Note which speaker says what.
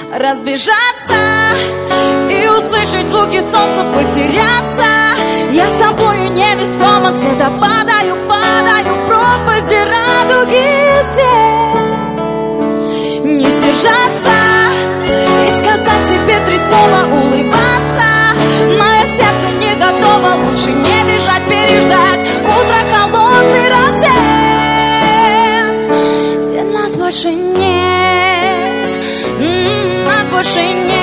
Speaker 1: разбежаться и услышать звуки солнца, потеряться. Я с тобою невесомо где-то падаю в пропасть радуги свет. Не сдержаться и сказать тебе 3 слова, улыбаться. Мое сердце не готово, лучше не бежать, переждать утро, холодный рассвет, где нас больше нет, нас больше нет.